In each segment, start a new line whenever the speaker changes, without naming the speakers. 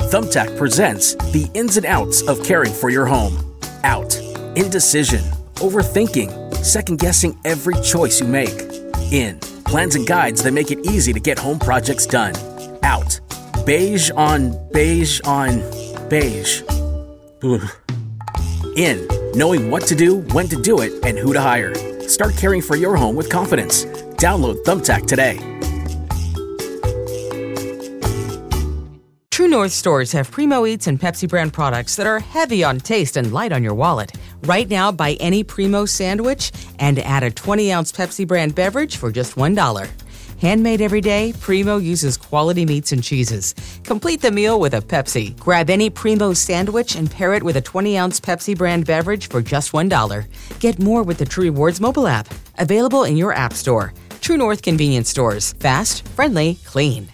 Thumbtack presents the ins and outs of caring for your home. Out. Indecision. Overthinking. Second-guessing every choice you make. In. Plans and guides that make it easy to get home projects done. Out. Beige on beige on beige. Ugh. In. Knowing what to do, when to do it, and who to hire. Start caring for your home with confidence. Download Thumbtack today.
True North stores have Primo Eats and Pepsi brand products that are heavy on taste and light on your wallet. Right now, buy any Primo sandwich and add a 20-ounce Pepsi brand beverage for just $1. Handmade every day, Primo uses quality meats and cheeses. Complete the meal with a Pepsi. Grab any Primo sandwich and pair it with a 20-ounce Pepsi brand beverage for just $1. Get more with the True Rewards mobile app. Available in your app store. True North convenience stores. Fast, friendly, clean.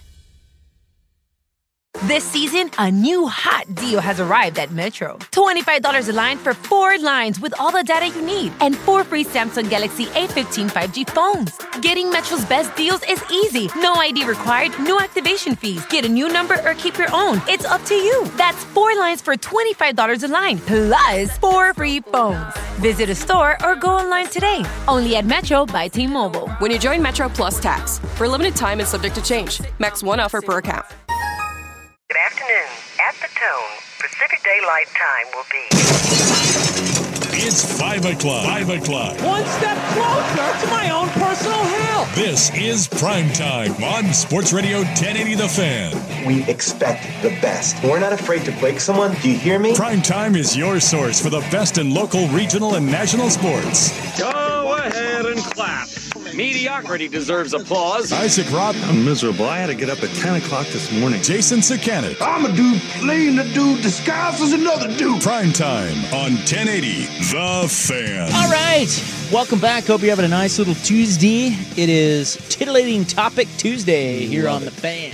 This season, a new hot deal has arrived at Metro. $25 a line for 4 lines with all the data you need and 4 free Samsung Galaxy A15 5G phones. Getting Metro's best deals is easy. No ID required, no activation fees. Get a new number or keep your own. It's up to you. That's 4 lines for $25 a line, plus 4 free phones. Visit a store or go online today. Only at Metro by T-Mobile.
When you join Metro Plus Tax. For a limited time and subject to change. Max 1 offer per account.
Good afternoon. At the tone, Pacific Daylight Time will be...
It's 5 o'clock. 5 o'clock.
One step closer to my own personal hell.
This is Prime Time on Sports Radio 1080 The Fan.
We expect the best. We're not afraid to break someone. Do you hear me?
Prime Time is your source for the best in local, regional, and national sports.
Go ahead and clap. Mediocrity deserves applause.
Isaac Robb.
I'm miserable. I had to get up at 10 o'clock this morning.
Jason Sakanet.
I'm a dude playing a dude disguised as another dude.
Prime Time on 1080 The Fan.
All right. Welcome back. Hope you're having a nice little Tuesday. It is Titillating Topic Tuesday here on The Fan.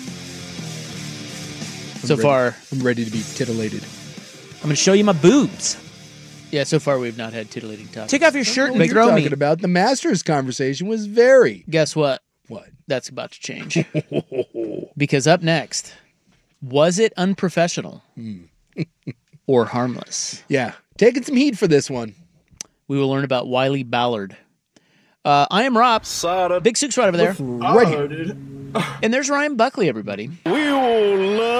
I'm ready to be titillated.
I'm going to show you my boobs. Yeah, so far we've not had titillating topics. Take off your shirt and throw me.
Talking about the Masters conversation was very.
Guess what?
What?
That's about to change. Because up next, was it unprofessional or harmless?
Yeah, taking some heat for this one.
We will learn about Wiley Ballard. I am Rob. Big Sook's right over there.
Right.
And there's Ryan Buckley, everybody.
Will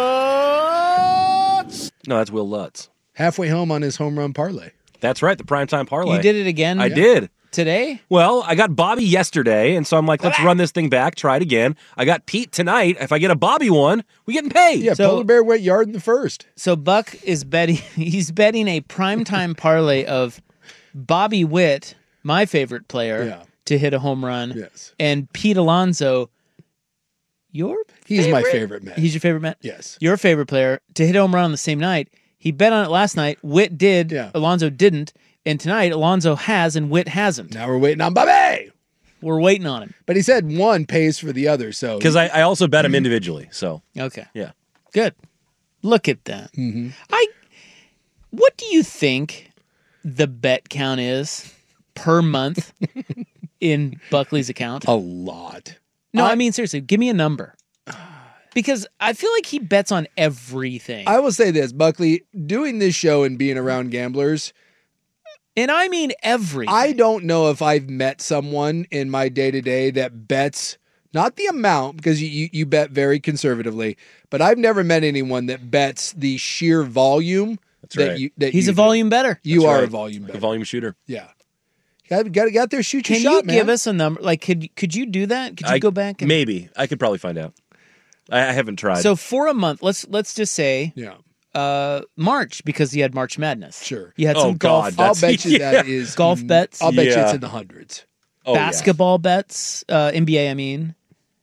Lutz. No, that's Will Lutz.
Halfway home on his home run parlay.
That's right, the primetime parlay.
You did it again?
I did.
Today?
Well, I got Bobby yesterday, and so I'm like, let's run this thing back, try it again. I got Pete tonight. If I get a Bobby one, we getting paid.
Yeah, Polar Bear went yard in the first.
So Buck is betting, he's betting a primetime parlay of Bobby Witt, my favorite player, to hit a home run.
Yes.
And Pete Alonso,
He's my favorite man.
He's your favorite man?
Yes.
Your favorite player to hit a home run on the same night. He bet on it last night. Witt did. Yeah. Alonso didn't. And tonight, Alonso has and Witt hasn't.
Now we're waiting on Bobby.
We're waiting on him.
But he said one pays for the other. So
because I also bet him individually. So
okay.
Yeah.
Good. Look at that.
Mm-hmm.
What do you think the bet count is per month in Buckley's account?
A lot.
No, I mean, seriously, give me a number. Because I feel like he bets on everything.
I will say this, Buckley, doing this show and being around gamblers.
And I mean everything.
I don't know if I've met someone in my day-to-day that bets, not the amount, because you bet very conservatively, but I've never met anyone that bets the sheer volume.
That's right.
He's a volume better.
You are a volume better.
A volume shooter.
Yeah. Got to get out there, shoot your shot, man.
Can you give us a number? Like, could you do that? Could you go back?
Maybe. I could probably find out. I haven't tried.
So for a month, let's just say March, because he had March Madness.
Sure.
You had some golf.
I'll bet you that is
golf bets.
I'll bet you it's in the hundreds.
Basketball bets, NBA, I mean.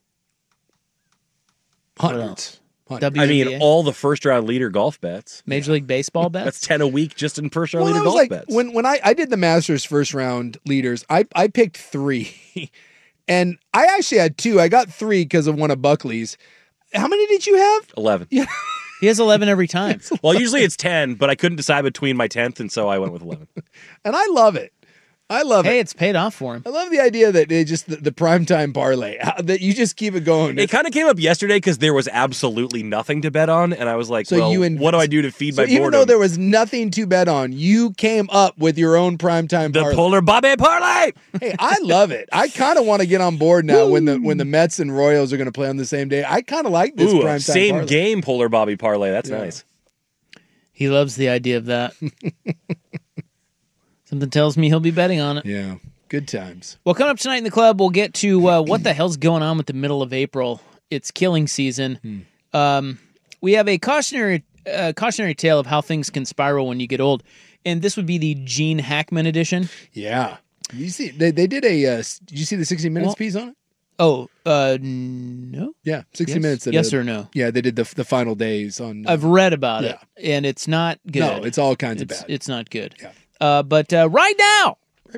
Hundreds.
I mean, all the first-round leader golf bets.
Major League Baseball bets?
That's 10 a week just in first-round leader golf bets.
When I did the Masters first-round leaders, I picked 3. And I actually had 2. I got 3 because of one of Buckley's. How many did you have?
11.
Yeah.
He has 11 every time.
Well, usually it's 10, but I couldn't decide between my 10th, and so I went with 11.
And I love it. I love it.
Hey, it's paid off for him.
I love the idea that it just the primetime parlay, that you just keep it going.
It kind of came up yesterday because there was absolutely nothing to bet on, and I was like, what do I do to feed my boredom?
Even though there was nothing to bet on, you came up with your own primetime parlay.
The Polar Bobby Parlay!
Hey, I love it. I kind of want to get on board now when the Mets and Royals are going to play on the same day. I kind of like this primetime
same
parlay.
game Polar Bobby Parlay. That's nice.
He loves the idea of that. Something tells me he'll be betting on it.
Yeah, good times.
Well, coming up tonight in the club, we'll get to what the hell's going on with the middle of April. It's killing season. We have a cautionary tale of how things can spiral when you get old, and this would be the Gene Hackman edition.
Yeah, you see, they did a. Did you see the 60 Minutes piece on it?
Oh, no.
Yeah, 60
yes.
Minutes.
Yes or no?
Yeah, they did the final days on.
I've read about it, and it's not good.
No, it's all kinds of bad.
It's not good.
Yeah.
But right now,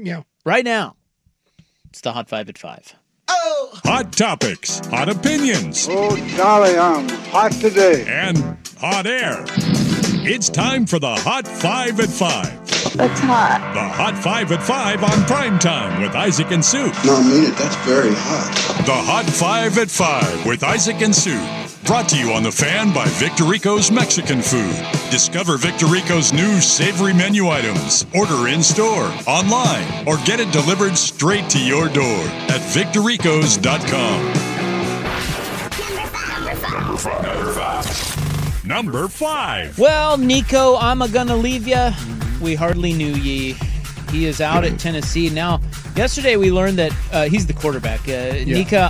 it's the Hot 5 at 5.
Oh! Hot topics, hot opinions.
Oh, golly, I'm hot today.
And hot air. It's time for the Hot 5 at 5.
That's hot.
The Hot 5 at 5 on Primetime with Isaac and Sue.
No, I mean it. That's very hot.
The Hot 5 at 5 with Isaac and Sue. Brought to you on The Fan by Victorico's Mexican Food. Discover Victorico's new savory menu items. Order in-store, online, or get it delivered straight to your door at victoricos.com. Number 5.
Well, Nico, I'm gonna leave ya. We hardly knew ye. He is out at Tennessee. Now, yesterday we learned that he's the quarterback. Nika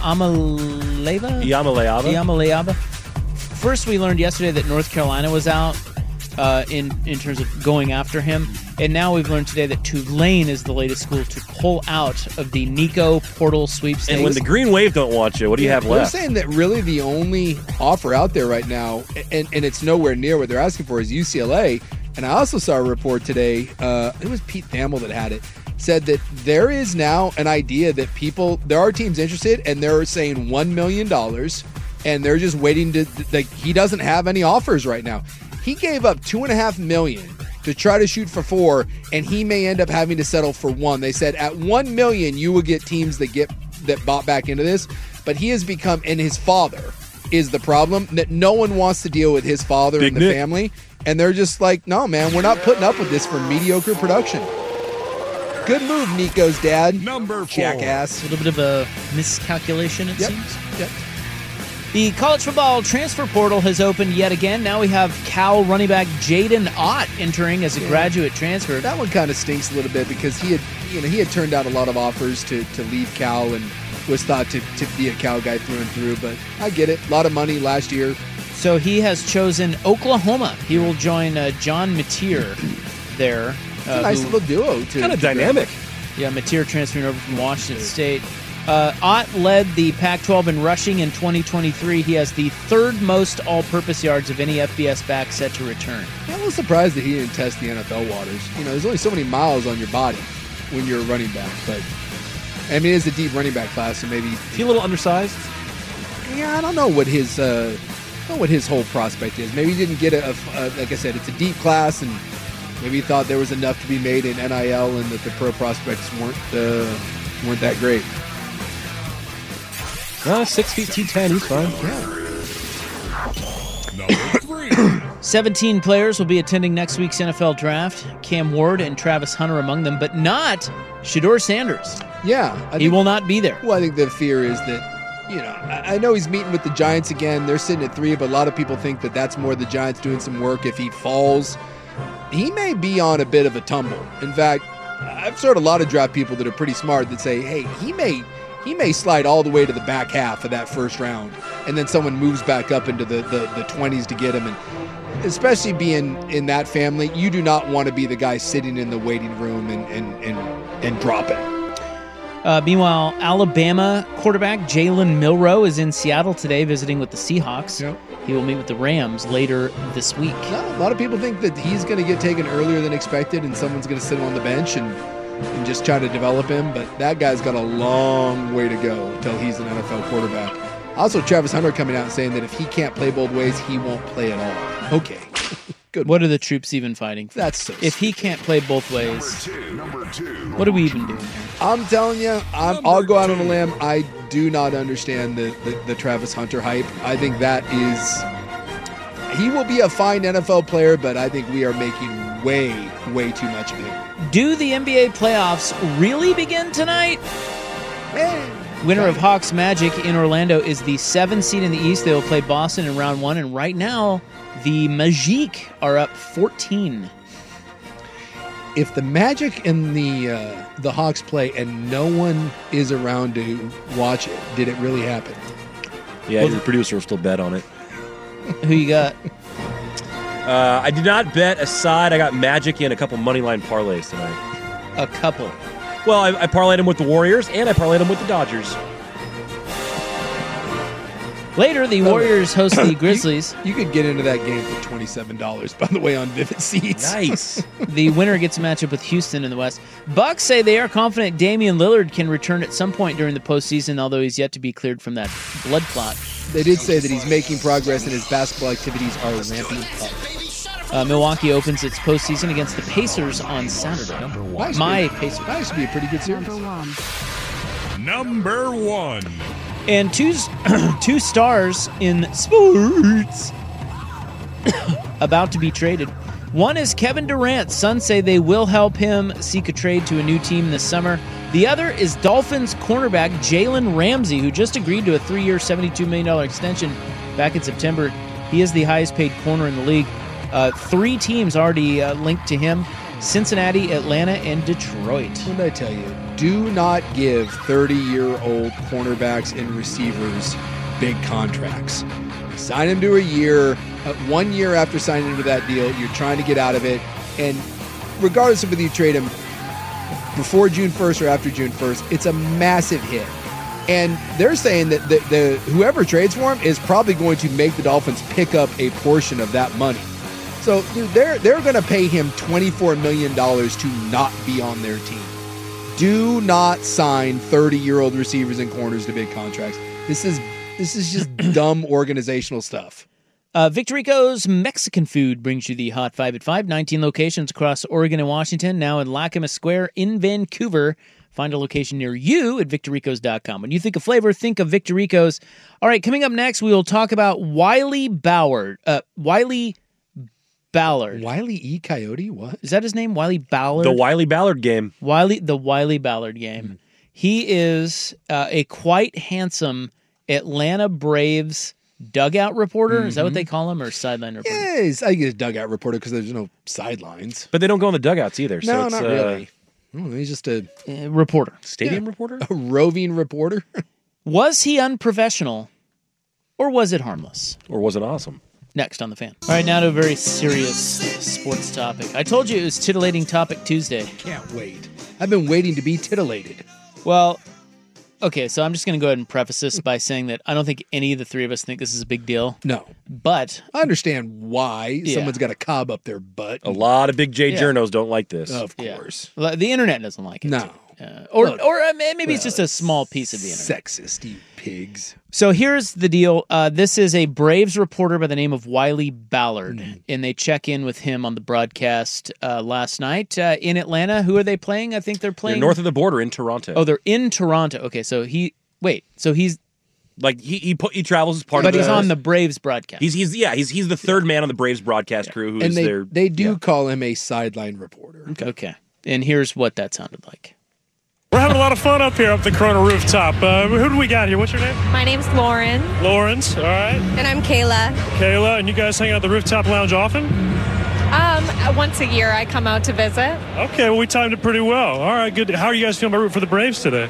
Yamaleava. First, we learned yesterday that North Carolina was out in terms of going after him. And now we've learned today that Tulane is the latest school to pull out of the Nico portal sweepstakes.
And when the Green Wave don't want you, what do you have left?
We're saying that really the only offer out there right now, and it's nowhere near what they're asking for, is UCLA. And I also saw a report today, it was Pete Thamel that had it, said that there is now an idea that there are teams interested, and they're saying $1 million, and they're just waiting to, he doesn't have any offers right now. He gave up $2.5 million to try to shoot for 4, and he may end up having to settle for 1. They said at $1 million, you will get teams that bought back into this, but he has become, and his father is the problem, that no one wants to deal with his father and the family. And they're just like, no, man, we're not putting up with this for mediocre production. Good move, Nico's dad.
Number 4.
Jackass.
A little bit of a miscalculation, it seems.
Yep.
The college football transfer portal has opened yet again. Now we have Cal running back Jaden Ott entering as a graduate transfer.
That one kind of stinks a little bit because he had turned down a lot of offers to leave Cal and was thought to be a Cal guy through and through. But I get it. A lot of money last year.
So he has chosen Oklahoma. He will join John Mateer there.
It's a nice little duo, too.
Kind of dynamic.
Yeah, Mateer transferring over from Washington State. Ott led the Pac-12 in rushing in 2023. He has the third most all-purpose yards of any FBS back set to return.
I'm a little surprised that he didn't test the NFL waters. There's only so many miles on your body when you're a running back. But, I mean, it's a deep running back class, so maybe...
Is he a little undersized?
Yeah, I don't know what his whole prospect is. Maybe he didn't get like I said, it's a deep class, and maybe he thought there was enough to be made in NIL and that the pro prospects weren't that great.
6 feet 210, he's fine.
Number 3.
17 players will be attending next week's NFL draft. Cam Ward and Travis Hunter among them, but not Shedeur Sanders.
Yeah.
He will not be there.
Well, I think the fear is that, I know he's meeting with the Giants again. They're sitting at 3, but a lot of people think that that's more the Giants doing some work. If he falls, he may be on a bit of a tumble. In fact, I've heard a lot of draft people that are pretty smart that say, hey, he may slide all the way to the back half of that first round, and then someone moves back up into the 20s to get him. And especially being in that family, you do not want to be the guy sitting in the waiting room and dropping.
Meanwhile, Alabama quarterback Jalen Milroe is in Seattle today visiting with the Seahawks.
Yep.
He will meet with the Rams later this week.
A lot of people think that he's going to get taken earlier than expected and someone's going to sit him on the bench and just try to develop him, but that guy's got a long way to go until he's an NFL quarterback. Also, Travis Hunter coming out and saying that if he can't play both ways, he won't play at all. Okay. Good.
What are the troops even fighting for?
That's so
if he can't play both ways, what are we even doing here?
I'm telling you, I'll go out on a limb. I do not understand the Travis Hunter hype. I think that is... He will be a fine NFL player, but I think we are making way too much of him.
Do the NBA playoffs really begin tonight? Winner of Hawks Magic in Orlando is the 7th seed in the East. They will play Boston in round 1, and right now, the Magic are up 14.
If the Magic and the Hawks play and no one is around to watch it, did it really happen?
Yeah, the producer will still bet on it.
Who you got?
I did not bet a side. I got Magic in a couple moneyline parlays tonight.
A couple?
Well, I parlayed them with the Warriors, and I parlayed them with the Dodgers.
Later, the Warriors host the Grizzlies.
You could get into that game for $27, by the way, on Vivid Seats.
Nice.
The winner gets a matchup with Houston in the West. Bucks say they are confident Damian Lillard can return at some point during the postseason, although he's yet to be cleared from that blood clot.
They did say that he's making progress and his basketball activities are ramping up.
Milwaukee opens its postseason against the Pacers on Saturday. Pacers.
That should be a pretty good series.
Number 1.
And two stars in sports about to be traded. One is Kevin Durant. Suns say they will help him seek a trade to a new team this summer. The other is Dolphins cornerback Jalen Ramsey, who just agreed to a 3-year, $72 million extension back in September. He is the highest paid corner in the league. 3 teams already linked to him: Cincinnati, Atlanta, and Detroit.
What did I tell you? Do not give 30-year-old cornerbacks and receivers big contracts. Sign him to a year. 1 year after signing him to that deal, you're trying to get out of it. And regardless of whether you trade him before June 1st or after June 1st, it's a massive hit. And they're saying that the whoever trades for him is probably going to make the Dolphins pick up a portion of that money. So dude, they're going to pay him $24 million to not be on their team. Do not sign 30-year-old receivers and corners to big contracts. This is just dumb organizational stuff.
Victor Rico's Mexican Food brings you the Hot 5 at 5. 19 locations across Oregon and Washington, now in Lackamas Square in Vancouver. Find a location near you at victorricos.com. When you think of flavor, think of Victor Rico's. All right, coming up next, we will talk about Wiley Ballard.
Wiley E. Coyote? What?
Is that his name? Wiley Ballard?
The Wiley Ballard game.
The Wiley Ballard game. Mm-hmm. He is a quite handsome Atlanta Braves dugout reporter. Mm-hmm. Is that what they call him, or sideline reporter?
Yes, I get a dugout reporter because there's no sidelines.
But they don't go in the dugouts either.
No,
so it's,
not really. He's just a
reporter.
Stadium reporter?
A roving reporter.
Was he unprofessional, or was it harmless?
Or was it awesome?
Next on The Fan. All right, now to a very serious sports topic. I told you it was Titillating Topic Tuesday.
Can't wait. I've been waiting to be titillated.
Well, okay, so I'm just going to go ahead and preface this by saying that I don't think any of the three of us think this is a big deal.
No.
But
I understand why someone's got a cob up their butt.
A lot of big J journos don't like this.
Of course.
Yeah. The internet doesn't like it.
No.
Or maybe it's just a small piece of the internet.
Sexist, you pigs.
So here's the deal. This is a Braves reporter by the name of Wiley Ballard, and they check in with him on the broadcast last night in Atlanta. Who are they playing? I think they're playing...
They're north of the border in Toronto.
Oh, they're in Toronto. Okay, so he's...
Like he travels as part
but
of
he's on the Braves broadcast.
He's the third man on the Braves broadcast crew
they do call him a sideline reporter.
Okay. And here's what that sounded like.
We're having a lot of fun up here up the Corona rooftop. Who do we got here? What's your name?
My name's Lauren.
Lawrence, all right.
And I'm Kayla.
Kayla, and you guys hang out at the rooftop lounge often?
Once a year I come out to visit.
Okay, well we timed it pretty well. All right, good. How are you guys feeling about rooting for the Braves today?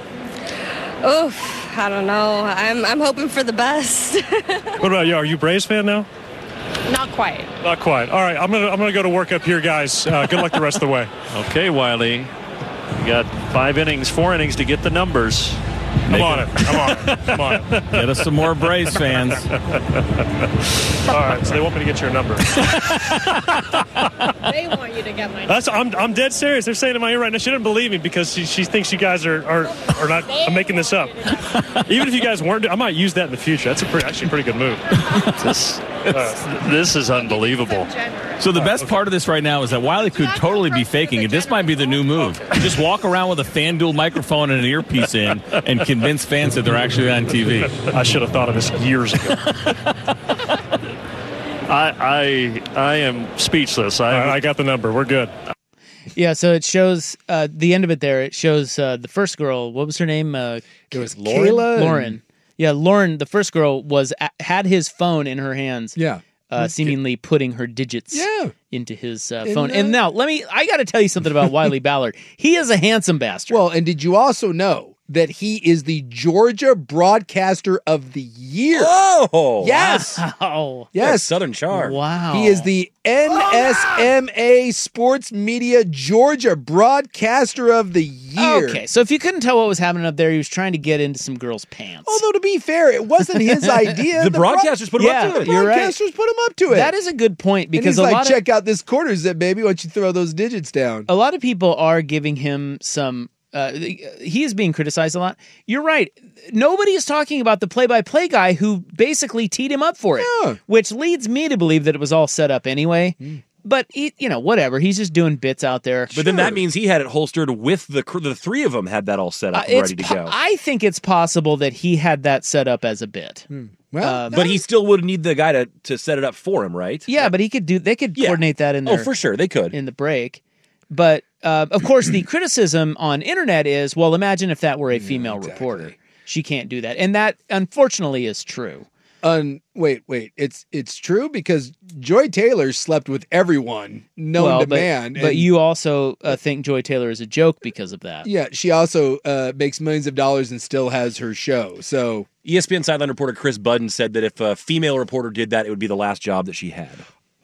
Oof, I don't know. I'm hoping for the best.
What about you? Are you a Braves fan now?
Not quite.
Not quite. All right, I'm gonna go to work up here, guys. Good luck the rest of the way.
Okay, Wiley. You got 4 innings to get the numbers.
I'm on it.
Get us some more Braves fans.
All right, so they want me to get your number.
They want you to get my
I'm dead serious. They're saying in my ear right now, she doesn't believe me because she thinks you guys are not. I'm making this up. Even if you guys weren't, I might use that in the future. That's actually a pretty good move.
This is unbelievable.
So the best part of this right now is that Wiley could totally be faking it. This might be the new move. Just walk around with a FanDuel microphone and an earpiece in and convince fans that they're actually on TV.
I should have thought of this years ago.
I am speechless.
I got the number. We're good.
Yeah, so it shows the end of it there. It shows the first girl. What was her name?
It was
Kayla. Lauren. Yeah, Lauren, the first girl, had his phone in her hands.
Yeah.
Seemingly putting her digits into his phone. And now, I got to tell you something about Wiley Ballard. He is a handsome bastard.
Well, and did you also know that he is the Georgia Broadcaster of the Year?
Oh!
Yes!
Wow.
Yes.
Southern Charm.
Wow.
He is the NSMA Sports Media Georgia Broadcaster of the Year.
Okay, so if you couldn't tell what was happening up there, he was trying to get into some girls' pants.
Although, to be fair, it wasn't his idea.
The broadcasters put him up to it.
The broadcasters put him up to it.
That is a good point because
and he's check out this quarter zip, baby. Why don't you throw those digits down?
A lot of people are giving him some. He is being criticized a lot. You're right. Nobody is talking about the play-by-play guy who basically teed him up for it, which leads me to believe that it was all set up anyway. But whatever. He's just doing bits out there.
But then that means he had it holstered with the three of them had that all set up and ready to go.
I think it's possible that he had that set up as a bit.
Well,
but he still would need the guy to set it up for him, right?
Yeah, but they could coordinate that in there.
Oh, for sure, they could
in the break. But of course, the criticism on internet is, well, imagine if that were a female reporter. She can't do that, and that unfortunately is true.
Wait. It's true because Joy Taylor slept with everyone known to man.
But you also think Joy Taylor is a joke because of that.
Yeah, she also makes millions of dollars and still has her show. So
ESPN sideline reporter Chris Budden said that if a female reporter did that, it would be the last job that she had.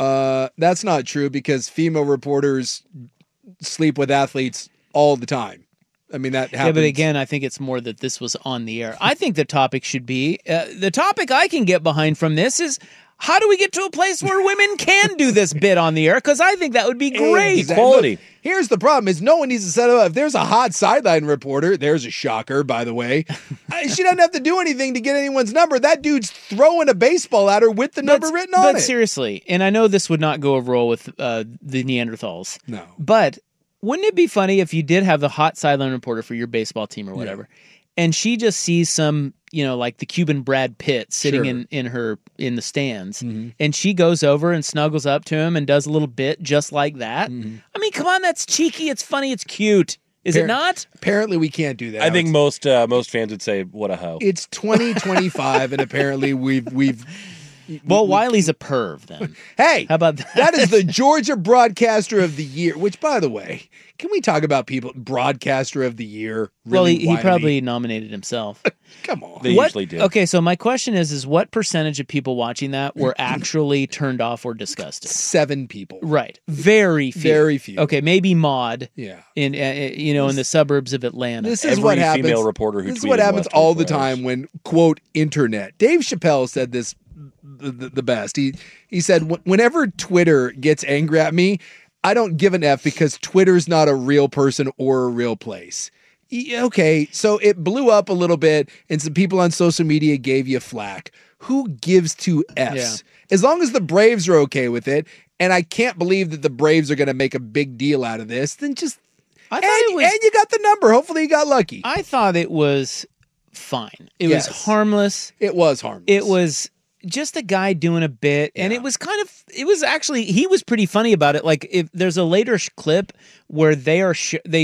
That's not true because female reporters sleep with athletes all the time. I mean, that happens.
Yeah, but again, I think it's more that this was on the air. I think the topic should be, the topic I can get behind from this is, how do we get to a place where women can do this bit on the air? Because I think that would be great.
Quality.
Look, here's the problem is no one needs to set it up. If there's a hot sideline reporter, there's a shocker, by the way. She doesn't have to do anything to get anyone's number. That dude's throwing a baseball at her with the number written on it.
But seriously, and I know this would not go over well with the Neanderthals.
No.
But wouldn't it be funny if you did have the hot sideline reporter for your baseball team or whatever, and she just sees some, like the Cuban Brad Pitt sitting in the stands, and she goes over and snuggles up to him and does a little bit just like that? I mean, come on, that's cheeky, it's funny, it's cute. Is it not?
Apparently, we can't do that.
I think most fans would say, "What a hoe."
It's 2025, and apparently we've.
Well, Wiley's a perv then.
Hey,
how about that?
That is the Georgia Broadcaster of the Year, which, by the way, can we talk about people, Broadcaster of the Year?
Really, well, he probably nominated himself.
Come on.
They usually do.
Okay, so my question is what percentage of people watching that were actually turned off or disgusted?
7 people.
Right. Very few.
Very few.
Okay, maybe Maud.
Yeah.
In in the suburbs of Atlanta.
This is what happens.
Female reporter who
this is what happens all the time when, quote, internet. Dave Chappelle said this the best. He said, whenever Twitter gets angry at me, I don't give an F because Twitter's not a real person or a real place. Okay, so it blew up a little bit and some people on social media gave you flack. Who gives 2 Fs?
Yeah.
As long as the Braves are okay with it, and I can't believe that the Braves are going to make a big deal out of this, then just... And you got the number. Hopefully you got lucky.
I thought it was fine. It was harmless.
It was harmless.
It was just a guy doing a bit, and it was actually, he was pretty funny about it. Like, if there's a later clip where they are,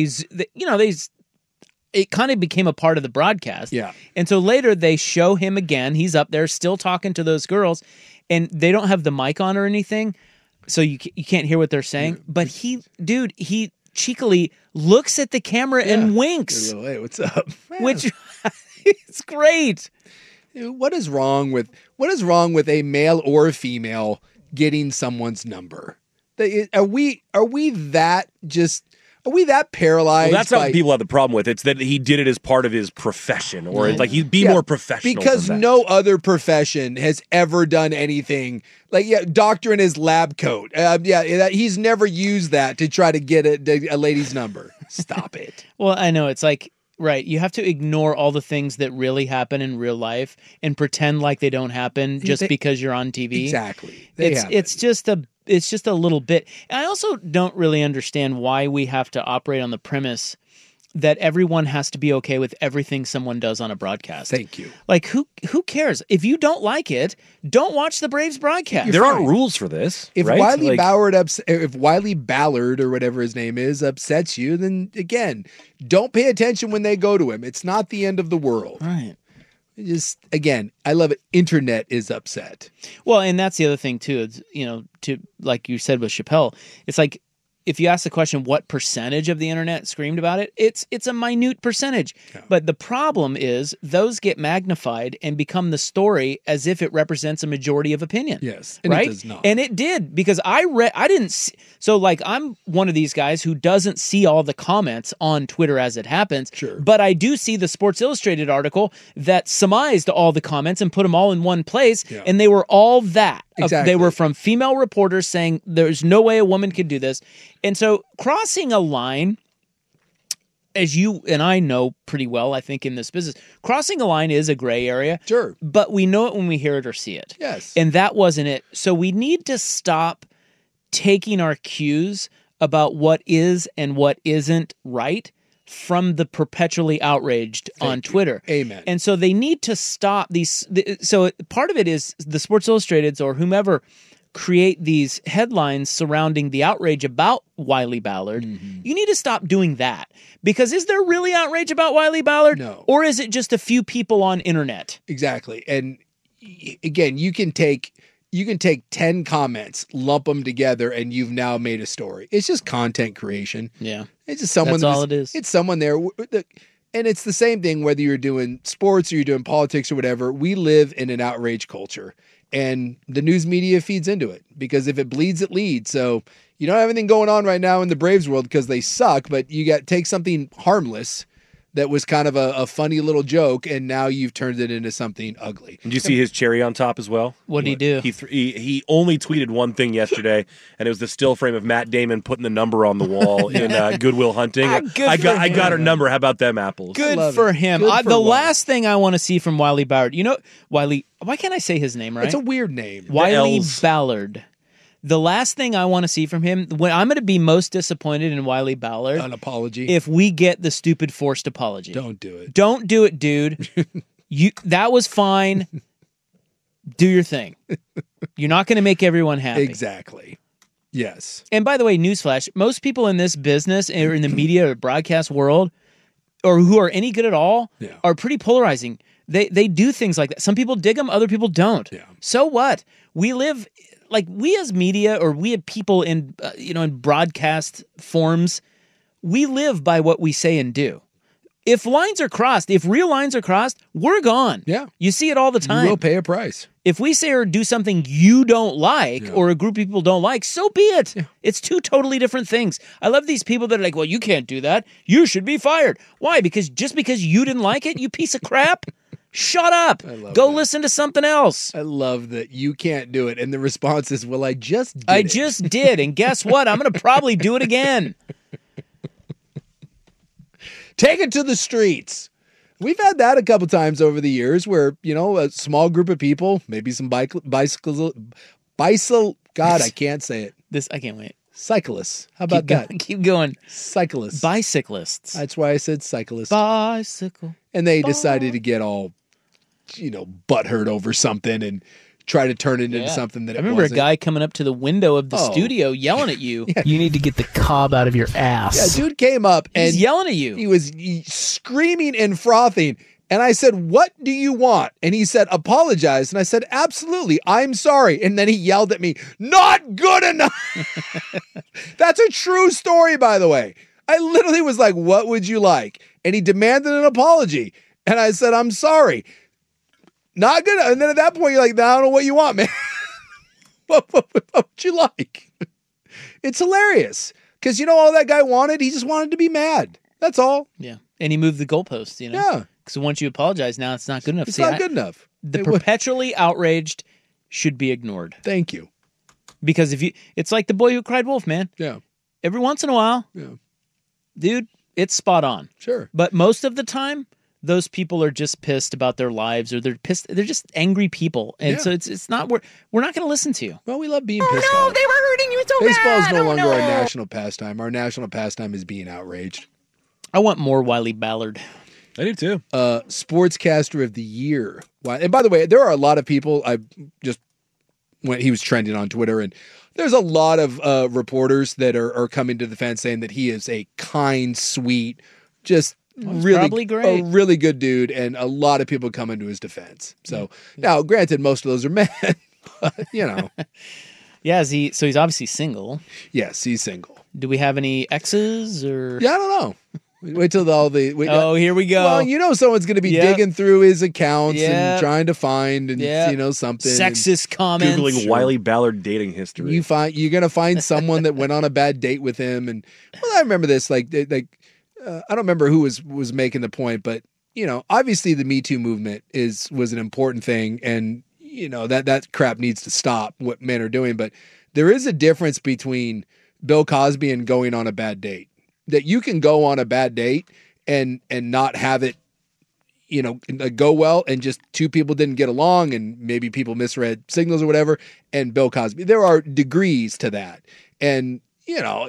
it kind of became a part of the broadcast.
Yeah.
And so later they show him again. He's up there still talking to those girls, and they don't have the mic on or anything, so you can't hear what they're saying. But he cheekily looks at the camera and winks.
Hey, what's up?
Which, it's great.
What is wrong with a male or a female getting someone's number? Are we that just Are we that paralyzed?
Well, that's not what people have the problem with. It's that he did it as part of his profession, or it's like he'd be more professional.
Because
than that.
no other profession has ever done anything like doctor in his lab coat. He's never used that to try to get a lady's number. Stop it.
Well, I know it's like. Right. You have to ignore all the things that really happen in real life and pretend like they don't happen just because you're on TV.
Exactly.
It's just a little bit. And I also don't really understand why we have to operate on the premise that everyone has to be okay with everything someone does on a broadcast.
Thank you.
Like who cares? If you don't like it, don't watch the Braves broadcast.
There aren't rules for this.
If
right?
Wiley Ballard or whatever his name is upsets you, then again, don't pay attention when they go to him. It's not the end of the world.
Right.
Just again, I love it. Internet is upset.
Well, and that's the other thing too. It's, to like you said with Chappelle, it's like if you ask the question, what percentage of the internet screamed about it? It's a minute percentage. Yeah. But the problem is those get magnified and become the story as if it represents a majority of opinion.
Yes. And
right?
It does not.
And it did, because I didn't see, so like I'm one of these guys who doesn't see all the comments on Twitter as it happens.
Sure.
But I do see the Sports Illustrated article that surmised all the comments and put them all in one place. Yeah. And they were all that.
Exactly.
They were from female reporters saying there's no way a woman could do this. And so crossing a line, as you and I know pretty well, I think in this business, crossing a line is a gray area.
Sure.
But we know it when we hear it or see it.
Yes.
And that wasn't it. So we need to stop taking our cues about what is and what isn't right from the perpetually outraged on Twitter.
Amen.
And so they need to stop these. So part of it is the Sports Illustrateds or whomever create these headlines surrounding the outrage about Wiley Ballard. Mm-hmm. You need to stop doing that, because is there really outrage about Wiley Ballard?
No.
Or is it just a few people on internet?
Exactly. And again, you can take 10 comments, lump them together, and you've now made a story. It's just content creation.
Yeah.
It's just someone.
That's all it is.
It's someone there. And it's the same thing whether you're doing sports or you're doing politics or whatever. We live in an outrage culture, and the news media feeds into it, because if it bleeds, it leads. So you don't have anything going on right now in the Braves world because they suck, but you take something harmless that was kind of a funny little joke, and now you've turned it into something ugly.
Did you see his cherry on top as well?
What did he do?
He only tweeted one thing yesterday, and it was the still frame of Matt Damon putting the number on the wall in Good Will Hunting. I got her number. How about them apples?
Good for him. The last thing I want to see from Wiley Ballard, Wiley, why can't I say his name right?
It's a weird name.
Wiley Ballard. The last thing I want to see from him, when I'm going to be most disappointed in Wiley Ballard,
an apology.
If we get the stupid forced apology.
Don't do it.
Don't do it, dude. That was fine. Do your thing. You're not going to make everyone happy.
Exactly. Yes.
And by the way, newsflash, most people in this business or in the media or broadcast world, or who are any good at all, are pretty polarizing. They do things like that. Some people dig them, other people don't.
Yeah.
So what? We live... Like, we as media, or we as people in in broadcast forms, we live by what we say and do. If lines are crossed, if real lines are crossed, we're gone.
Yeah.
You see it all the time.
You will pay a price.
If we say or do something you don't like, or a group of people don't like, so be it. Yeah. It's two totally different things. I love these people that are like, well, you can't do that. You should be fired. Why? Because just because you didn't like it, you piece of crap? Shut up. Go listen to something else.
I love that you can't do it. And the response is, well, I just did.
I just did. And guess what? I'm going to probably do it again.
Take it to the streets. We've had that a couple times over the years where, a small group of people, maybe some bicycles, God, I can't say it.
I can't wait.
Cyclists. How about that?
Keep going.
Cyclists.
Bicyclists.
That's why I said cyclists.
Bicycle.
And they decided to get all, butthurt over something and try to turn it into something that it wasn't.
I remember a guy coming up to the window of the studio yelling at you.
Yeah.
You need to get the cob out of your ass.
Yeah, dude came up and
he's yelling at you.
He was screaming and frothing. And I said, what do you want? And he said, apologize. And I said, absolutely. I'm sorry. And then he yelled at me, not good enough. That's a true story, by the way. I literally was like, what would you like? And he demanded an apology. And I said, I'm sorry. Not good. And then at that point, you're like, I don't know what you want, man. What would you like? It's hilarious. Because you know all that guy wanted? He just wanted to be mad. That's all.
Yeah. And he moved the goalposts, you know?
Yeah.
Because once you apologize, now it's not good enough.
It's not good enough.
The perpetually outraged should be ignored.
Thank you.
Because it's like the boy who cried wolf, man.
Yeah.
Every once in a while, dude, it's spot on.
Sure.
But most of the time, those people are just pissed about their lives, or they're pissed. They're just angry people, and so it's not. We're not going to listen to you.
Well, we love being pissed
No,
off.
they were hurting you so
Baseball
bad.
is no
Oh,
longer
no.
our national pastime. Our national pastime is being outraged.
I want more Wiley Ballard.
I do too.
Sportscaster of the year. And by the way, there are a lot of people. I just when he was trending on Twitter, and there's a lot of reporters that are coming to the fence saying that he is a kind, sweet, just really
great.
a really good dude, and a lot of people come into his defense. So now, granted, most of those are men, but you know.
Yeah, so he's obviously single.
Yes, he's single.
Do we have any exes or?
Yeah, I don't know. Wait till
here we go.
Well, you know someone's going to be digging through his accounts and trying to find something.
Sexist comments.
Googling Wiley Ballard dating history.
You're going to find someone that went on a bad date with him, and I remember this. I don't remember who was making the point, but you know, obviously the Me Too movement was an important thing, and you know that crap needs to stop. What men are doing, but there is a difference between Bill Cosby and going on a bad date. That you can go on a bad date and not have it, you know, go well, and just two people didn't get along, and maybe people misread signals or whatever. And Bill Cosby, there are degrees to that, and you know,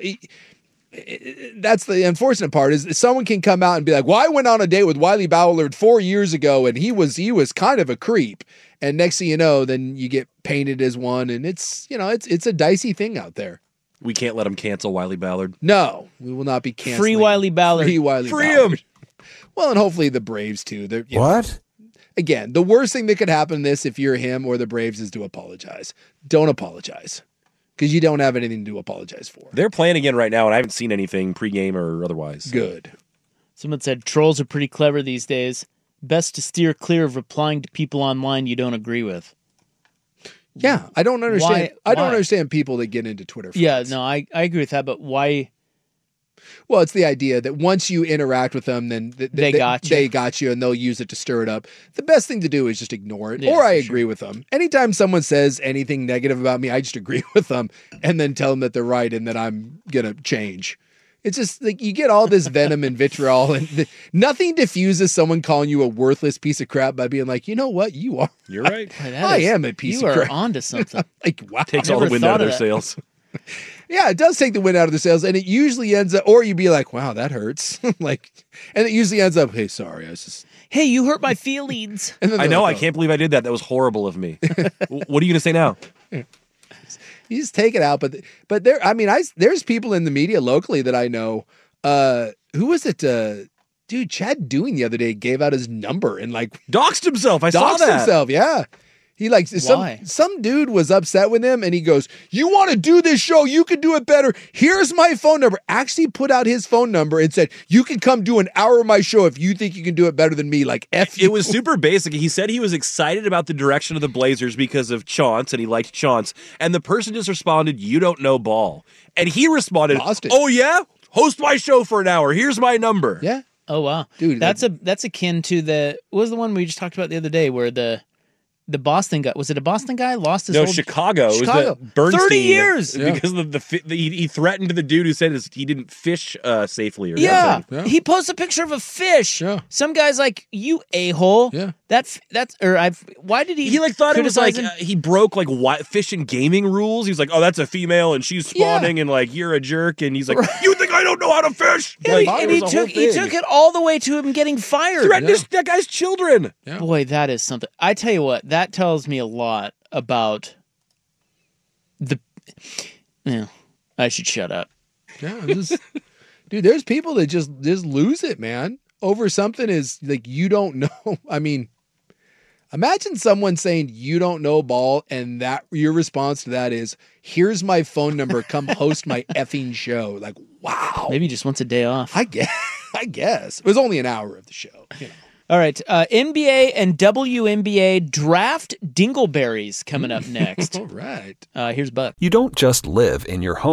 that's the unfortunate part is someone can come out and be like, "Well, I went on a date with Wiley Ballard 4 years ago, and he was kind of a creep." And next thing you know, then you get painted as one, and it's a dicey thing out there.
We can't let him cancel Wiley Ballard.
No, we will not be canceling.
Free Wiley Ballard.
Free Wiley
Free
Ballard.
him.
Well, and hopefully the Braves too.
What?
Again, the worst thing that could happen in this, if you're him or the Braves, is to apologize. Don't apologize. Because you don't have anything to apologize for.
They're playing again right now, and I haven't seen anything pregame or otherwise.
Good.
Someone said trolls are pretty clever these days. Best to steer clear of replying to people online you don't agree with.
Yeah, I don't understand.
Why?
I don't understand people that get into Twitter fights.
Yeah, no, I agree with that, but why?
Well, it's the idea that once you interact with them, then
they
got you, and they'll use it to stir it up. The best thing to do is just ignore it,
Yeah,
or I
for
agree with them. Anytime someone says anything negative about me, I just agree with them, and then tell them that they're right and that I'm gonna change. It's just like you get all this venom and vitriol, and nothing diffuses someone calling you a worthless piece of crap by being like, you know what, you are.
You're right.
I am a piece of crap.
You are onto something.
Like, wow.
Takes all the wind out of their sails.
Yeah, it does take the wind out of the sails, and it usually ends up, or you'd be like, wow, that hurts. And it usually ends up, hey, sorry, I was just.
Hey, you hurt my feelings.
I know, I can't believe I did that. That was horrible of me. What are you going to say now?
You just take it out, but there. I mean, there's people in the media locally that I know. Who was it? Dude, Chad Doing the other day gave out his number and
doxed himself. I saw that.
Doxed himself. Yeah, he some dude was upset with him, and he goes, "You want to do this show? You can do it better. Here's my phone number." Actually, put out his phone number and said, "You can come do an hour of my show if you think you can do it better than me." Like F you.
It was super basic. He said he was excited about the direction of the Blazers because of Chauncey, and he liked Chauncey. And the person just responded, "You don't know ball." And he responded, "Oh yeah, host my show for an hour. Here's my number."
Yeah.
Oh wow,
dude,
that's akin to what was the one we just talked about the other day where the Boston guy, was it a Boston guy lost his
Chicago. It was the Bernstein
30 years
because of he threatened the dude who said he didn't fish safely or something.
He posts a picture of a fish. Some guy's like, "You a-hole." Why did he
thought it was like he broke fish and gaming rules. He was like, "Oh, that's a female and she's spawning and you're a jerk." And he's like, "You think I don't know how to fish?"
And he took it all the way to him getting fired.
Threatened that guy's children.
Yeah.
Boy, that is something. I tell you what, that tells me a lot about I should shut up.
Yeah, dude, there's people that just lose it, man, over something is you don't know. I mean, imagine someone saying you don't know ball, and that your response to that is, "Here's my phone number. Come host my effing show." Like, wow.
Maybe he just wants a day off.
I guess it was only an hour of the show. You know.
All right, NBA and WNBA draft dingleberries coming up next.
All right.
Here's Buck.
You don't just live in your home.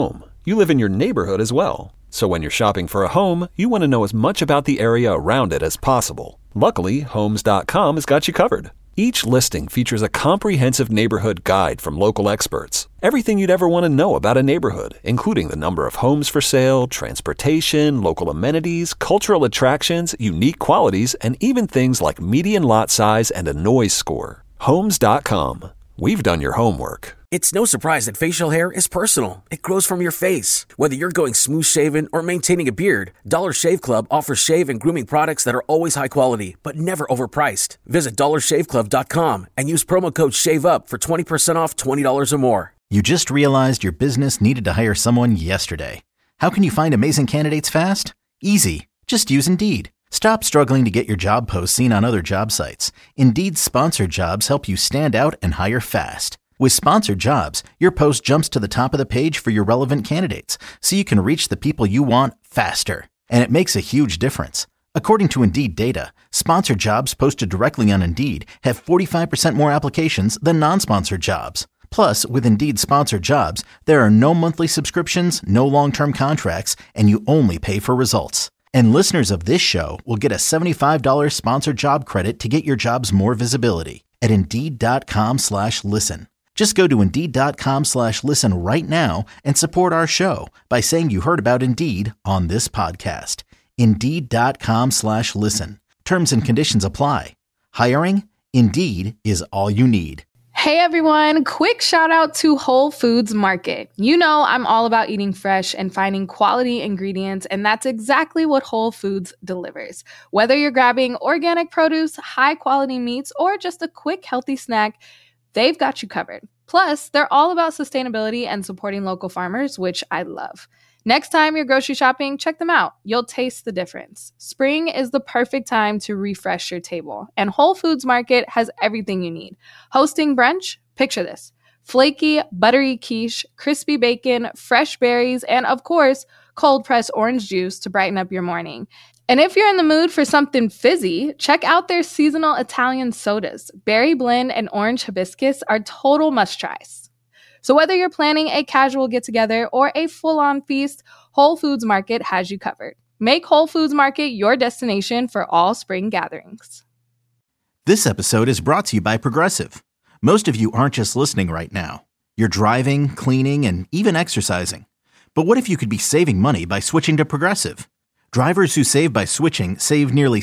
You live in your neighborhood as well. So when you're shopping for a home, you want to know as much about the area around it as possible. Luckily, Homes.com has got you covered. Each listing features a comprehensive neighborhood guide from local experts. Everything you'd ever want to know about a neighborhood, including the number of homes for sale, transportation, local amenities, cultural attractions, unique qualities, and even things like median lot size and a noise score. Homes.com. We've done your homework.
It's no surprise that facial hair is personal. It grows from your face. Whether you're going smooth shaven or maintaining a beard, Dollar Shave Club offers shave and grooming products that are always high quality, but never overpriced. Visit dollarshaveclub.com and use promo code SHAVEUP for 20% off $20 or more.
You just realized your business needed to hire someone yesterday. How can you find amazing candidates fast? Easy. Just use Indeed. Stop struggling to get your job posts seen on other job sites. Indeed's sponsored jobs help you stand out and hire fast. With sponsored jobs, your post jumps to the top of the page for your relevant candidates, so you can reach the people you want faster. And it makes a huge difference. According to Indeed data, sponsored jobs posted directly on Indeed have 45% more applications than non-sponsored jobs. Plus, with Indeed sponsored jobs, there are no monthly subscriptions, no long-term contracts, and you only pay for results. And listeners of this show will get a $75 sponsored job credit to get your jobs more visibility at Indeed.com/listen. Just go to Indeed.com/listen right now and support our show by saying you heard about Indeed on this podcast. Indeed.com/listen. Terms and conditions apply. Hiring? Indeed is all you need.
Hey everyone, quick shout out to Whole Foods Market. You know I'm all about eating fresh and finding quality ingredients, and that's exactly what Whole Foods delivers. Whether you're grabbing organic produce, high quality meats, or just a quick healthy snack, they've got you covered. Plus, they're all about sustainability and supporting local farmers, which I love. Next time you're grocery shopping, check them out. You'll taste the difference. Spring is the perfect time to refresh your table, and Whole Foods Market has everything you need. Hosting brunch? Picture this. Flaky, buttery quiche, crispy bacon, fresh berries, and of course, cold-pressed orange juice to brighten up your morning. And if you're in the mood for something fizzy, check out their seasonal Italian sodas. Berry blend and orange hibiscus are total must-tries. So whether you're planning a casual get-together or a full-on feast, Whole Foods Market has you covered. Make Whole Foods Market your destination for all spring gatherings.
This episode is brought to you by Progressive. Most of you aren't just listening right now. You're driving, cleaning, and even exercising. But what if you could be saving money by switching to Progressive? Drivers who save by switching save nearly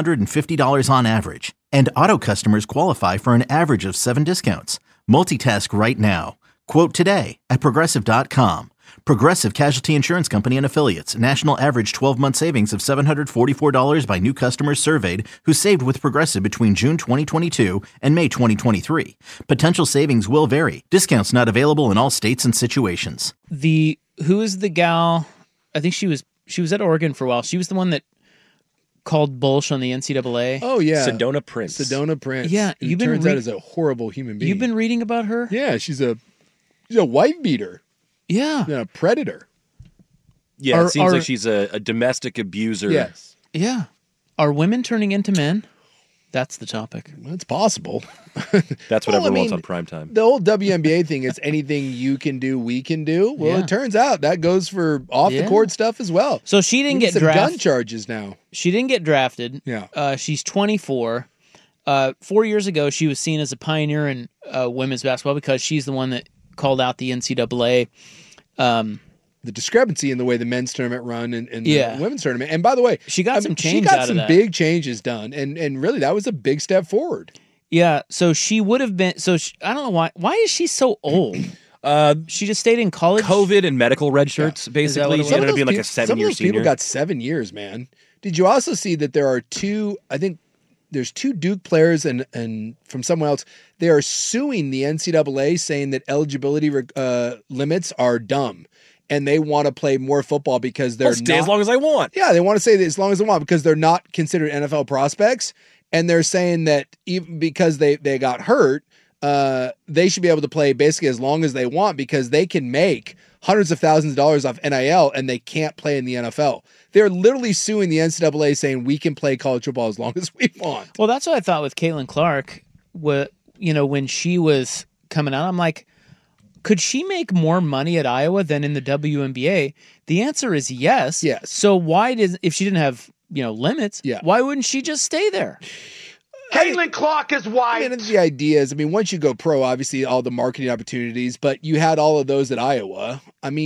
$750 on average, and auto customers qualify for an average of 7 discounts. Multitask right now. Quote today at Progressive.com. Progressive Casualty Insurance Company and Affiliates. National average 12-month savings of $744 by new customers surveyed who saved with Progressive between June 2022 and May 2023. Potential savings will vary. Discounts not available in all states and situations.
Who is the gal? I think she was at Oregon for a while. She was the one that called bullsh on the NCAA.
Oh, yeah.
Sedona Prince.
Yeah.
It turns out is a horrible human being.
You've been reading about her?
Yeah, she's a wife beater.
Yeah.
A predator.
Yeah, it seems like she's a domestic abuser.
Yes.
Yeah. Are women turning into men? That's the topic.
Well, it's possible.
That's what everyone wants on primetime.
The whole WNBA thing is anything you can do, we can do. Well, It turns out that goes for off-the-court stuff as well.
So she didn't get
some
drafted.
gun charges now.
She didn't get drafted.
Yeah.
She's 24. 4 years ago, she was seen as a pioneer in women's basketball because she's the one that called out the NCAA.
The discrepancy in the way the men's tournament run and the women's tournament. And by the way,
she got some change
she got
out
some
of that.
big changes done, and really that was a big step forward.
Yeah, so she would have been. I don't know why. Why is she so old? She just stayed in college.
COVID and medical red shirts, basically. She ended up being like a 7-year senior.
Some of those people got 7 years, man. Did you also see that there are two? I think there's 2 Duke players and from someone else. They are suing the NCAA, saying that eligibility limits are dumb. And they want to play more football because they're
stay as long as I want.
Yeah, they want to stay as long as they want because they're not considered NFL prospects. And they're saying that even because they got hurt, they should be able to play basically as long as they want because they can make hundreds of thousands of dollars off NIL and they can't play in the NFL. They're literally suing the NCAA saying we can play college football as long as we want.
Well, that's what I thought with Caitlin Clark. When she was coming out, I'm like, could she make more money at Iowa than in the WNBA? The answer is yes.
Yes.
So why if she didn't have, limits, why wouldn't she just stay there?
Caitlin Clark is white.
I mean, the idea is, once you go pro, obviously all the marketing opportunities, but you had all of those at Iowa.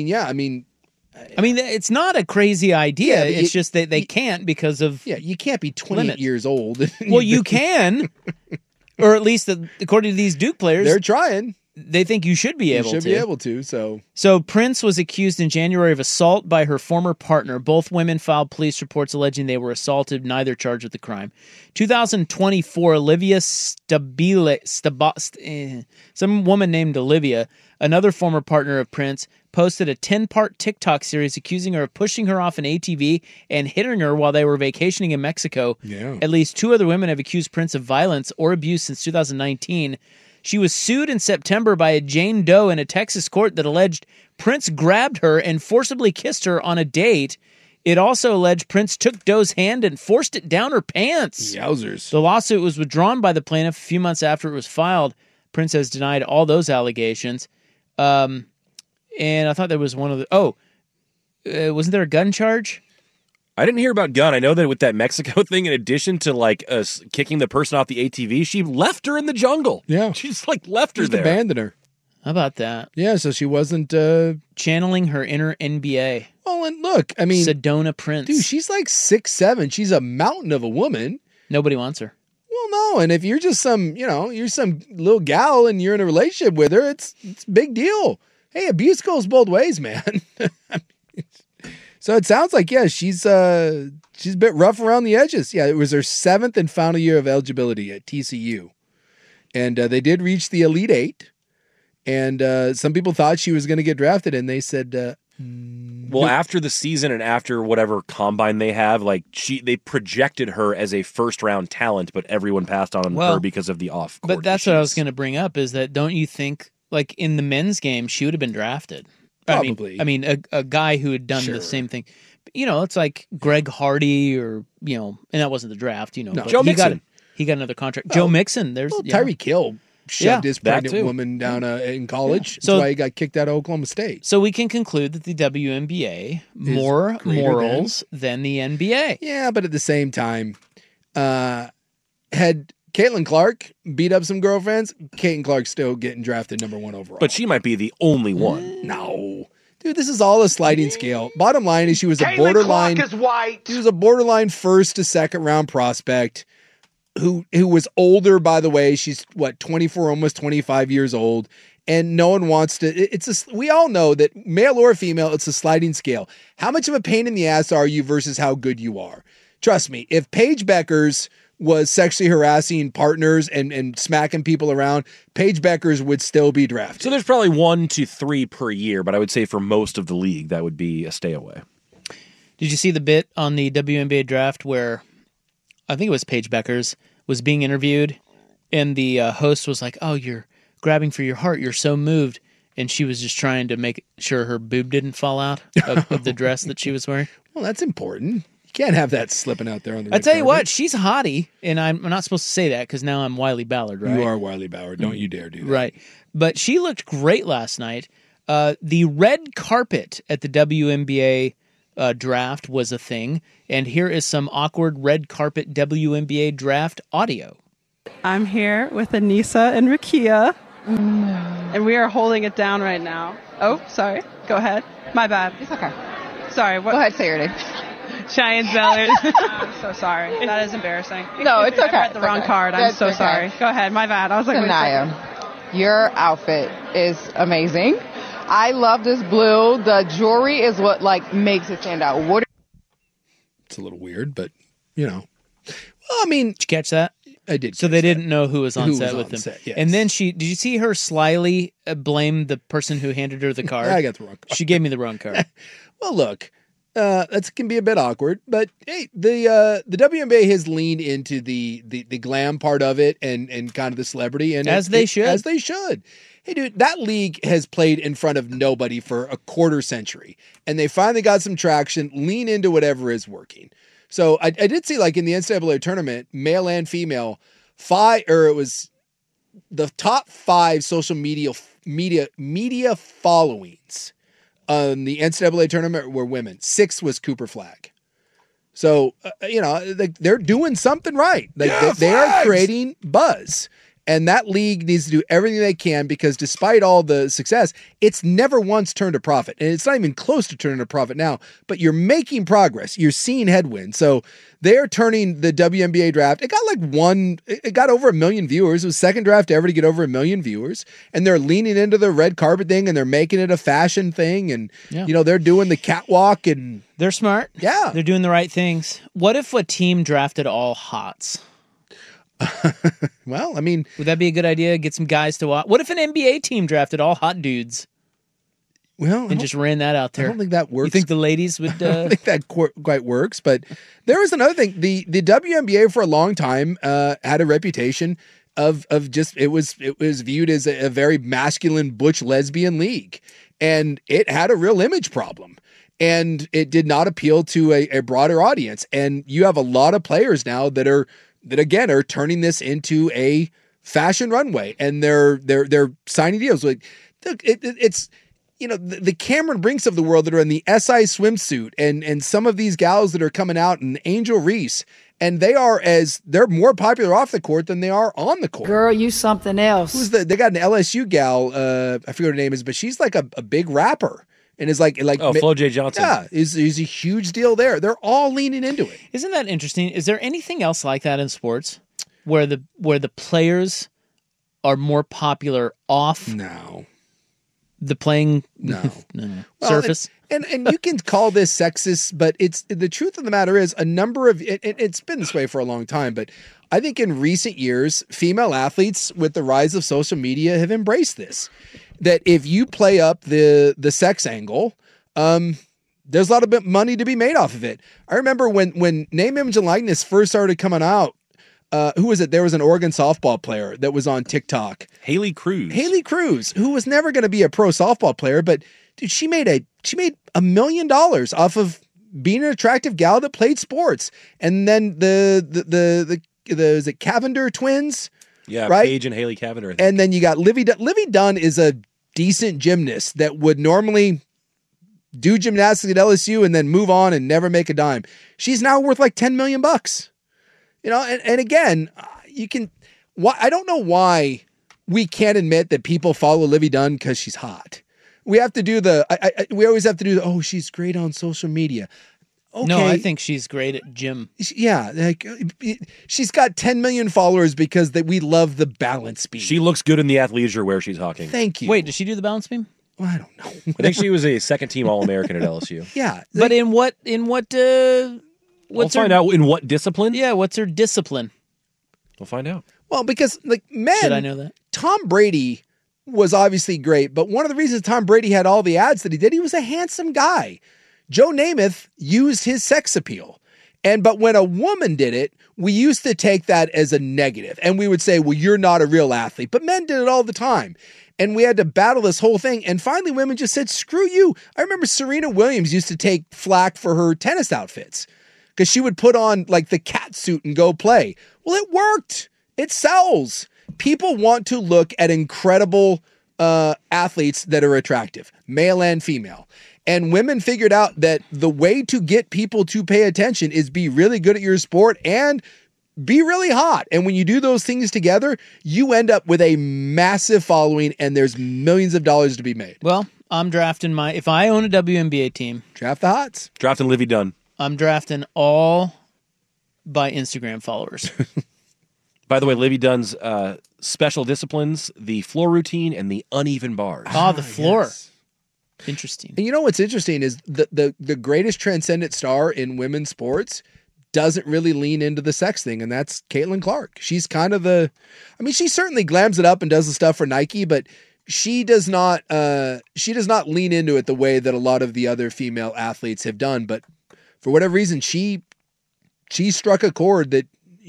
It's not a crazy idea. It's just that they can't because of
you can't be 28 years old.
Well, you can, or at least according to these Duke players,
they're trying.
They think you should be able to.
You should be able to,
So Prince was accused in January of assault by her former partner. Both women filed police reports alleging they were assaulted, neither charged with the crime. 2024, Olivia some woman named Olivia, another former partner of Prince, posted a 10-part TikTok series accusing her of pushing her off an ATV and hitting her while they were vacationing in Mexico.
Yeah.
At least 2 other women have accused Prince of violence or abuse since 2019. She was sued in September by a Jane Doe in a Texas court that alleged Prince grabbed her and forcibly kissed her on a date. It also alleged Prince took Doe's hand and forced it down her pants.
Yowzers.
The lawsuit was withdrawn by the plaintiff a few months after it was filed. Prince has denied all those allegations. And I thought there was one of the... wasn't there a gun charge?
I didn't hear about gun. I know that with that Mexico thing, in addition to kicking the person off the ATV, she left her in the jungle.
Yeah.
She just left her
Just
there.
abandoned her.
How about that?
Yeah, so she wasn't...
channeling her inner NBA.
Well, and look,
Sedona Prince.
Dude, she's 6'7". She's a mountain of a woman.
Nobody wants her.
Well, no, and if you're just some little gal and you're in a relationship with her, it's a big deal. Hey, abuse goes both ways, man. So it sounds like, she's a bit rough around the edges. Yeah, it was her 7th and final year of eligibility at TCU. And they did reach the Elite Eight. And some people thought she was going to get drafted, and they said...
Well, after the season and after whatever combine they have, they projected her as a first-round talent, but everyone passed on her because of the off-court
But that's
issues.
what I was going to bring up, is that don't you think, in the men's game, she would have been drafted?
Probably.
A guy who had done the same thing. It's like Greg Hardy or, and that wasn't the draft,
No. Joe Mixon.
He got another contract. Joe Mixon.
Tyreek Hill shoved his pregnant woman down in college. That's why he got kicked out of Oklahoma State.
So we can conclude that the WNBA more morals than the NBA.
Yeah, but at the same time, had Caitlin Clark beat up some girlfriends, Caitlin Clark's still getting drafted number 1 overall.
But she might be the only one.
No. Dude, this is all a sliding scale. Bottom line is she was a borderline...
Clark is white.
She was a borderline 1st to 2nd round prospect who was older, by the way. She's, 24, almost 25 years old. And no one wants to... we all know that male or female, it's a sliding scale. How much of a pain in the ass are you versus how good you are? Trust me, if Paige Beckers was sexually harassing partners and smacking people around, Paige Beckers would still be drafted.
So there's probably 1 to 3 per year, but I would say for most of the league, that would be a stay away.
Did you see the bit on the WNBA draft where I think it was Paige Beckers was being interviewed and the host was like, "Oh, you're grabbing for your heart. You're so moved." And she was just trying to make sure her boob didn't fall out of the dress that she was wearing.
Well, that's important. Can't have that slipping out there on the red
I tell you
carpet.
what, she's a hottie, and I'm not supposed to say that because now I'm Wiley Ballard, right?
You are Wiley Ballard. Don't you dare do that.
Right. But she looked great last night. The red carpet at the WNBA draft was a thing, and here is some awkward red carpet WNBA draft audio.
I'm here with Anissa and Rakia, and we are holding it down right now. Oh, sorry. Go ahead. My bad. It's okay. Sorry. What? Go ahead, say your name. Cheyenne Ballard. I'm so sorry. That is embarrassing. No, it's okay. I read the wrong card. I'm so sorry. Go ahead. My bad. I was like,
Sanaya, your outfit is amazing. I love this blue. The jewelry is what makes it stand out.
It's a little weird, but Well, I mean,
did you catch that?
I did.
So they didn't know who was on set with them.
Yes.
And then did you see her slyly blame the person who handed her the card?
I got the wrong card.
She gave me the wrong card.
Well, look, that can be a bit awkward, but hey, the WNBA has leaned into the glam part of it and kind of the celebrity, and
as they should.
Hey, dude, that league has played in front of nobody for a quarter century, and they finally got some traction. Lean into whatever is working. So I did see, in the NCAA tournament, male and female, it was the top 5 social media media followings on the NCAA tournament were women. 6 was Cooper Flag. So, they're doing something right. They are creating buzz. And that league needs to do everything they can because despite all the success, it's never once turned a profit. And it's not even close to turning a profit now, but you're making progress. You're seeing headwinds. So they're turning the WNBA draft. It got over 1 million viewers. It was the second draft ever to get over 1 million viewers. And they're leaning into the red carpet thing and they're making it a fashion thing. And, they're doing the catwalk and
they're smart.
Yeah.
They're doing the right things. What if a team drafted all hots?
Well, I mean,
would that be a good idea? Get some guys to watch. What if an NBA team drafted all hot dudes?
Well,
and just ran that out there.
I don't think that works.
You think the ladies would?
I don't think that quite works. But there is another thing. The WNBA for a long time had a reputation of just it was viewed as a very masculine butch lesbian league, and it had a real image problem. And it did not appeal to a broader audience. And you have a lot of players now that again are turning this into a fashion runway, and they're signing deals. Like it's the Cameron Brinks of the world that are in the SI swimsuit, and some of these gals that are coming out, and Angel Reese, and they're more popular off the court than they are on the court.
Girl, you something else.
They got an LSU gal, I forget what her name is, but she's like a big rapper. And is like
Flo J. Johnson.
Yeah, is a huge deal there. They're all leaning into it.
Isn't that interesting? Is there anything else like that in sports where the players are more popular off the playing surface?
And you can call this sexist, but it's the truth of the matter is a number of it's been this way for a long time, but I think in recent years, female athletes with the rise of social media have embraced this. That if you play up the sex angle, there's a lot of money to be made off of it. I remember when name, image, and likeness first started coming out. Who was it? There was an Oregon softball player that was on TikTok.
Haley Cruz,
who was never going to be a pro softball player, but dude, she made $1 million off of being an attractive gal that played sports. And then the is it Cavender twins?
Yeah,
right?
Paige and Haley Cavender.
And then you got Livy Dunn. Livy Dunn is a decent gymnast that would normally do gymnastics at LSU and then move on and never make a dime. She's now worth like $10 million. And again, you can. I don't know why we can't admit that people follow Livy Dunn because she's hot. We have to do we always have to do oh, she's great on social media. Okay.
No, I think she's great at gym.
Yeah, like she's got 10 million followers because we love the balance beam.
She looks good in the athleisure wear she's hawking.
Thank you.
Wait, does she do the balance beam?
Well, I don't know.
I think she was a second-team All-American at LSU.
Yeah,
but in what?
We'll find out in what discipline.
Yeah, what's her discipline?
We'll find out.
Well, because men,
should I know that?
Tom Brady was obviously great, but one of the reasons Tom Brady had all the ads that he did, he was a handsome guy. Joe Namath used his sex appeal. But when a woman did it, we used to take that as a negative. And we would say, well, you're not a real athlete. But men did it all the time. And we had to battle this whole thing. And finally, women just said, screw you. I remember Serena Williams used to take flack for her tennis outfits because she would put on like the cat suit and go play. Well, it worked. It sells. People want to look at incredible athletes that are attractive, male and female. And women figured out that the way to get people to pay attention is be really good at your sport and be really hot. And when you do those things together, you end up with a massive following and there's millions of dollars to be made.
Well, I'm drafting if I own a WNBA team.
Draft the hots.
Drafting Livy Dunn.
I'm drafting all by Instagram followers.
By the way, Livy Dunn's special disciplines, the floor routine and the uneven bars.
The floor.
Yes.
Interesting.
And you know what's interesting is the greatest transcendent star in women's sports doesn't really lean into the sex thing, and that's Caitlin Clark. She's kind of she certainly glams it up and does the stuff for Nike, but she does not lean into it the way that a lot of the other female athletes have done. But for whatever reason, she struck a chord that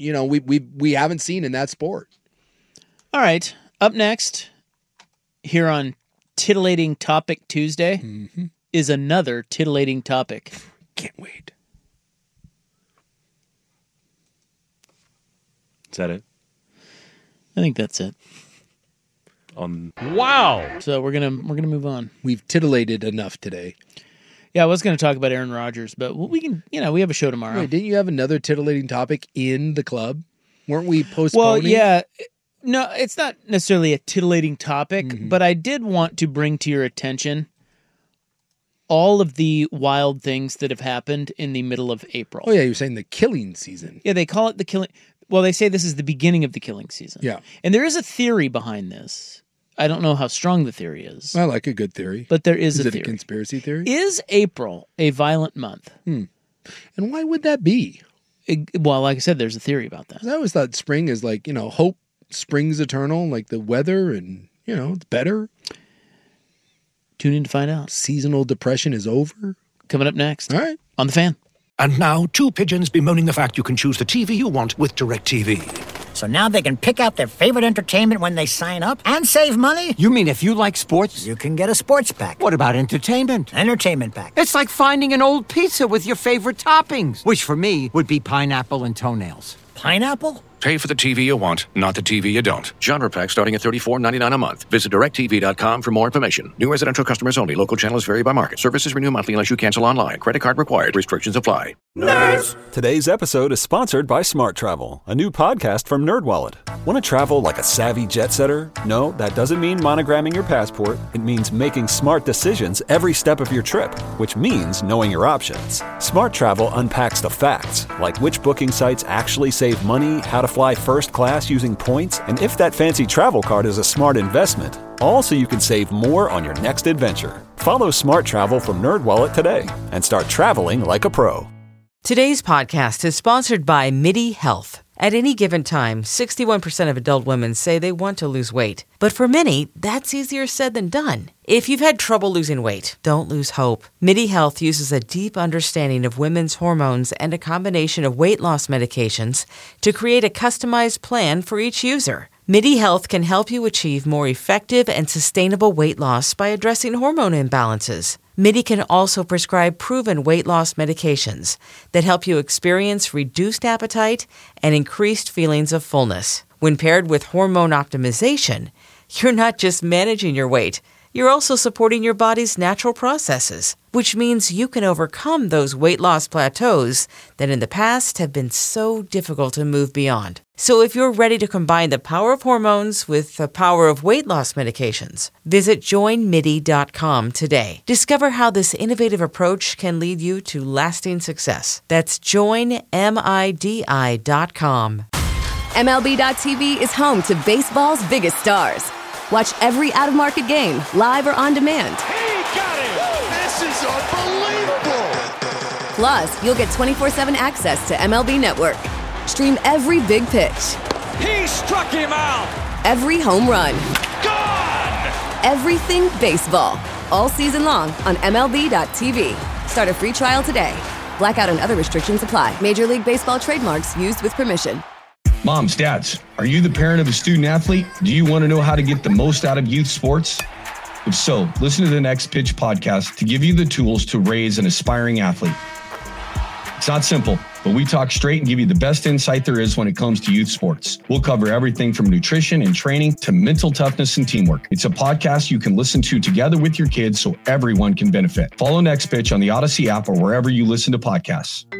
we haven't seen in that sport.
All right, up next here on Titillating Topic Tuesday is another titillating topic.
Can't wait.
Is that it?
I think that's it.
Wow.
So we're gonna move on.
We've titillated enough today.
Yeah, I was going to talk about Aaron Rodgers, but we can, we have a show tomorrow.
Wait, didn't you have another titillating topic in the club? Weren't we postponing?
Well, yeah. No, it's not necessarily a titillating topic, but I did want to bring to your attention all of the wild things that have happened in the middle of April.
Oh, yeah, you're saying the killing season.
Yeah, they call it the killing. Well, they say this is the beginning of the killing season.
Yeah.
And there is a theory behind this. I don't know how strong the theory is.
I like a good theory.
But there is a theory.
Is it a conspiracy theory?
Is April a violent month?
And why would that be?
Well, like I said, there's a theory about that.
I always thought spring is like, hope springs eternal, like the weather and, it's better.
Tune in to find out.
Seasonal depression is over.
Coming up next.
All right.
On The Fan.
And now, two pigeons bemoaning the fact you can choose the TV you want with DirecTV.
So now they can pick out their favorite entertainment when they sign up and save money?
You mean if you like sports?
You can get a sports pack.
What about entertainment?
Entertainment pack.
It's like finding an old pizza with your favorite toppings, which for me would be pineapple and toenails.
Pineapple?
Pay for the TV you want, not the TV you don't. Genre pack starting at $34.99 a month. Visit DirecTV.com for more information. New residential customers only. Local channels vary by market. Services renew monthly unless you cancel online. Credit card required. Restrictions apply.
Nerds! Today's episode is sponsored by Smart Travel, a new podcast from NerdWallet. Want to travel like a savvy jet setter? No, that doesn't mean monogramming your passport. It means making smart decisions every step of your trip, which means knowing your options. Smart Travel unpacks the facts, like which booking sites actually save money, how to fly first class using points, and if that fancy travel card is a smart investment. All so you can save more on your next adventure. Follow Smart Travel from NerdWallet today and start traveling like a pro.
Today's podcast is sponsored by MIDI Health. At any given time, 61% of adult women say they want to lose weight. But for many, that's easier said than done. If you've had trouble losing weight, don't lose hope. MIDI Health uses a deep understanding of women's hormones and a combination of weight loss medications to create a customized plan for each user. MIDI Health can help you achieve more effective and sustainable weight loss by addressing hormone imbalances. MIDI can also prescribe proven weight loss medications that help you experience reduced appetite and increased feelings of fullness. When paired with hormone optimization, you're not just managing your weight, you're also supporting your body's natural processes, which means you can overcome those weight loss plateaus that in the past have been so difficult to move beyond. So if you're ready to combine the power of hormones with the power of weight loss medications, visit joinmidi.com today. Discover how this innovative approach can lead you to lasting success. That's joinmidi.com.
MLB.tv is home to baseball's biggest stars. Watch every out-of-market game, live or on demand.
He got it! This is unbelievable!
Plus, you'll get 24/7 access to MLB Network. Stream every big pitch.
He struck him out!
Every home run.
Gone!
Everything baseball. All season long on MLB.tv. Start a free trial today. Blackout and other restrictions apply. Major League Baseball trademarks used with permission.
Moms, dads, are you the parent of a student athlete? Do you want to know how to get the most out of youth sports? If so, listen to the Next Pitch podcast to give you the tools to raise an aspiring athlete. It's not simple, but we talk straight and give you the best insight there is when it comes to youth sports. We'll cover everything from nutrition and training to mental toughness and teamwork. It's a podcast you can listen to together with your kids so everyone can benefit. Follow Next Pitch on the Odyssey app or wherever you listen to podcasts.